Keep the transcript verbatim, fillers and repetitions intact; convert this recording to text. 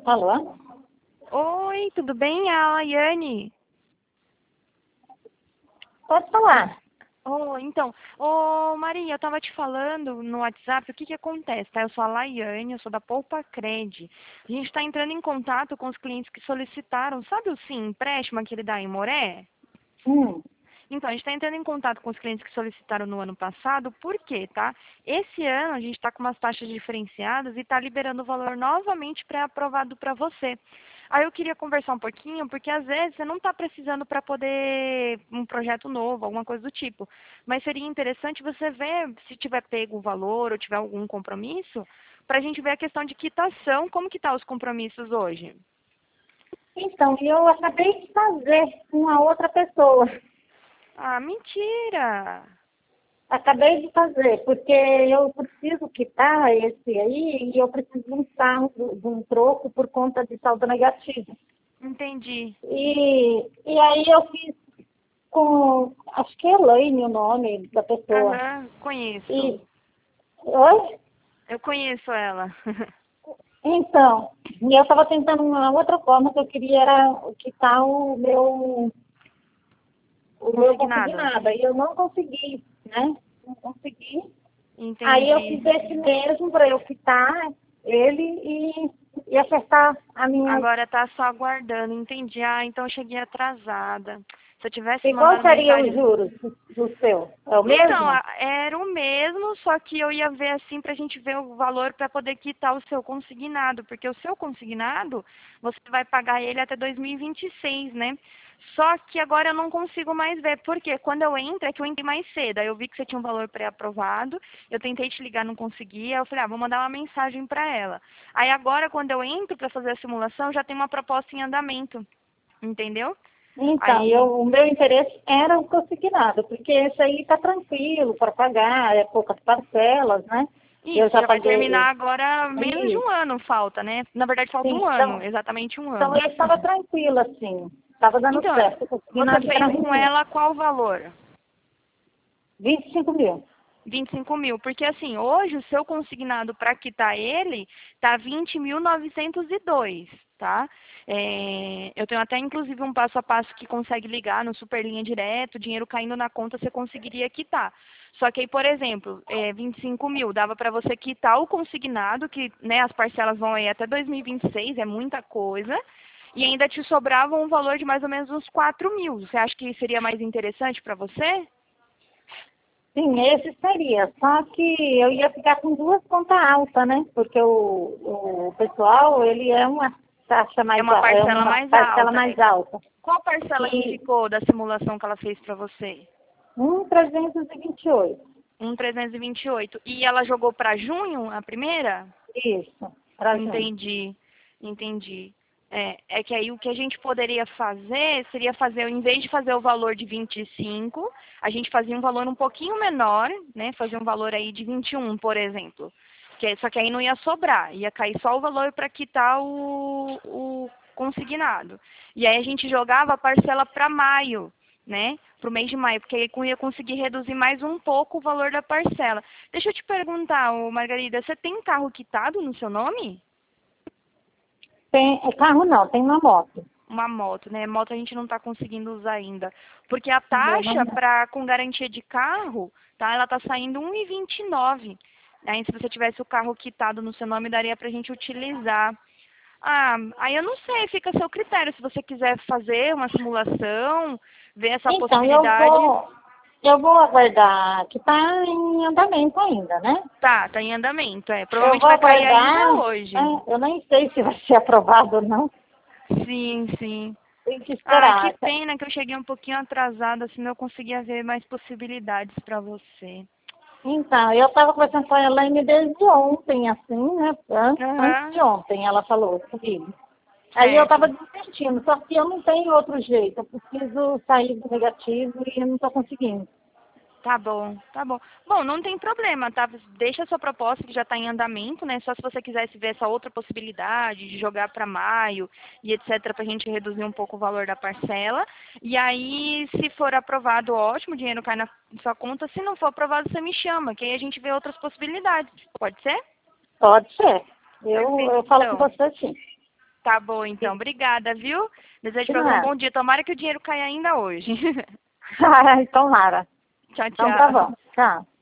Alô? Oi, tudo bem? A Laiane. Pode falar. Oh, então, ô Maria, eu tava te falando no WhatsApp o que que acontece, tá? Eu sou a Laiane, eu sou da Poupa Cred. A gente está entrando em contato com os clientes que solicitaram, sabe o Sim empréstimo, aquele da Imoré? Hum. Então, a gente está entrando em contato com os clientes que solicitaram no ano passado, por quê, tá? Esse ano a gente está com umas taxas diferenciadas e está liberando o valor novamente pré-aprovado para você. Aí eu queria conversar um pouquinho, porque às vezes você não está precisando para poder um projeto novo, alguma coisa do tipo. Mas seria interessante você ver se tiver pego o valor ou tiver algum compromisso, para a gente ver a questão de quitação, como que tá os compromissos hoje. Então, eu acabei de fazer com uma outra pessoa. Ah, mentira! Acabei de fazer, porque eu preciso quitar esse aí e eu preciso de um carro, de um troco por conta de saldo negativo. Entendi. E, e aí eu fiz com, acho que é Elaine o nome da pessoa. Aham, conheço. E, oi? Eu conheço ela. Então, e eu estava tentando uma outra forma que eu queria era quitar o meu o meu Consignado. consignado. Aí eu não consegui, né? Não consegui. Aí eu Entendi. fiz esse mesmo para eu quitar ele e, e acertar a minha. Agora tá só aguardando, entendi. Ah, então eu cheguei atrasada. Se eu tivesse E qual mandado seria os mensagem. juros do seu? É o Então, mesmo? a- era o mesmo, só que eu ia ver assim pra gente ver o valor para poder quitar o seu consignado, porque o seu consignado, você vai pagar ele até dois mil e vinte e seis, né? Só que agora eu não consigo mais ver, porque quando eu entro, é que eu entrei mais cedo, aí eu vi que você tinha um valor pré-aprovado, eu tentei te ligar, não conseguia, eu falei, ah, vou mandar uma mensagem para ela. Aí agora, quando eu entro para fazer a simulação, já tem uma proposta em andamento, entendeu? Então, Aí eu, o meu interesse era o consignado, porque esse aí está tranquilo para pagar, é poucas parcelas, né? Eu isso, já já vai paguei terminar agora menos de isso. um ano falta, né? Na verdade falta Sim, um ano, então, exatamente um então ano. eu estava tranquila, assim. Estava dando Então, certo. O você consignado era fez com ruim. ela qual valor? vinte e cinco mil. vinte e cinco mil, porque assim, hoje o seu consignado para quitar ele tá vinte mil novecentos e dois, tá? É, eu tenho até inclusive um passo a passo que consegue ligar no Superlinha direto, dinheiro caindo na conta você conseguiria quitar. Só que aí, por exemplo, é, vinte e cinco mil dava para você quitar o consignado, que né, as parcelas vão aí até dois mil e vinte e seis, é muita coisa. E ainda te sobrava um valor de mais ou menos uns quatro mil. Você acha que seria mais interessante para você? Sim, esse seria. Só que eu ia ficar com duas contas altas, né? Porque o, o pessoal, ele é uma taxa É mais uma a- é parcela uma mais parcela alta, né? mais alta. Qual parcela que E ficou da simulação que ela fez para você? um trezentos e vinte e oito. Um trezentos e vinte e oito. E ela jogou para junho, a primeira? Isso, para junho. Entendi, entendi. É, é que aí o que a gente poderia fazer seria fazer, em vez de fazer o valor de vinte e cinco, a gente fazia um valor um pouquinho menor, né? Fazia um valor aí de vinte e um, por exemplo. Que, só que aí não ia sobrar, ia cair só o valor para quitar o, o consignado. E aí a gente jogava a parcela para maio, né? Para o mês de maio, porque aí eu ia conseguir reduzir mais um pouco o valor da parcela. Deixa eu te perguntar, ô Margarida, você tem carro quitado no seu nome? Tem, é carro não, tem uma moto. Uma moto, né? Moto a gente não está conseguindo usar ainda. Porque a Não, taxa não. para com garantia de carro, tá? Ela tá saindo um e vinte e nove. Aí se você tivesse o carro quitado no seu nome, daria pra gente utilizar. Ah, aí eu não sei, fica a seu critério. Se você quiser fazer uma simulação, ver essa Então, eu possibilidade. vou, eu vou aguardar, que está em andamento ainda, né? Tá, tá em andamento, é. Eu Provavelmente vou vai cair aguardar, ainda né? hoje. Eu nem sei se vai ser aprovado ou não. Sim, sim. Tem que Ah, que esperar. pena que eu cheguei um pouquinho atrasada, senão eu conseguia ver mais possibilidades para você. Então, eu estava conversando com a Elaine desde ontem, assim, né? An- Antes Aham, de ontem ela falou comigo. Aí eu estava certo. desistindo, só que eu não tenho outro jeito. Eu preciso sair do negativo e eu não estou conseguindo. Tá bom, tá bom. Bom, não tem problema, tá? Deixa a sua proposta que já está em andamento, né? Só se você quisesse ver essa outra possibilidade de jogar para maio e etcétera, para a gente reduzir um pouco o valor da parcela. E aí, se for aprovado, ótimo, o dinheiro cai na sua conta. Se não for aprovado, você me chama, que aí a gente vê outras possibilidades. Pode ser? Pode ser. Eu, Perfeito, eu falo com então. você sim. Tá bom, então. Obrigada, viu? Desejo De pra você um nada. bom dia. Tomara que o dinheiro caia ainda hoje. Ai, tomara. Tchau, Então tá tchau. bom. Tchau.